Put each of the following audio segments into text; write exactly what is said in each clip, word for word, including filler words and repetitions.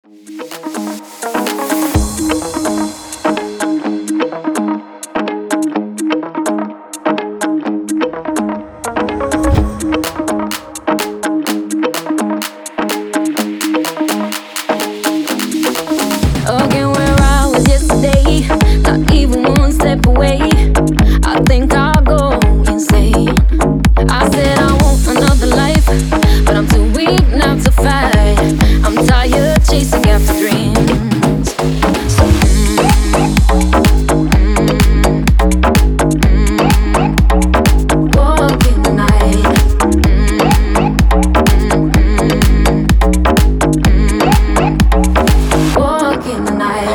Again, where I was yesterday, not even one step away. I think I'll go insane. I said I want another life, but I'm too weak now to fight. I'm tired chasing after dreams. So, mm, mm, mm, walking the night. Mm, mm, mm, walking the night.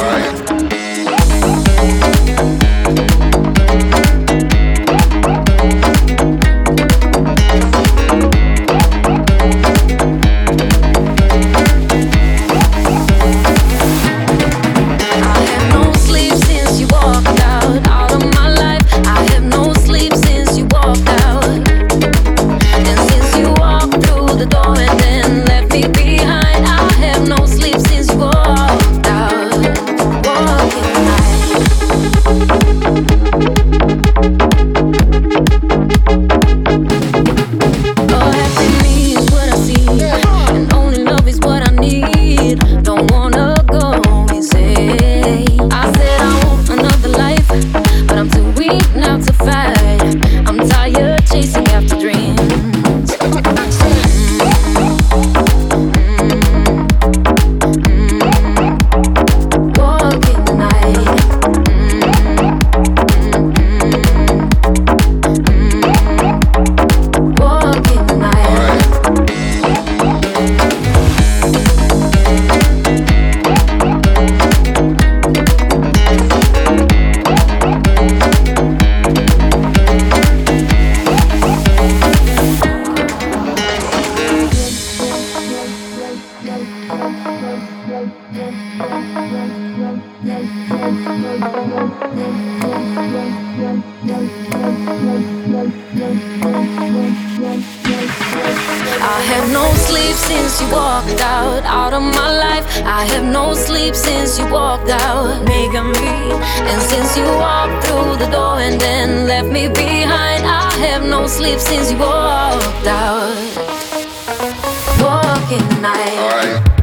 I have no sleep since you walked out, out of my life. I have no sleep since you walked out, making me. And since you walked through the door and then left me behind, I have no sleep since you walked out, walking the night. All right.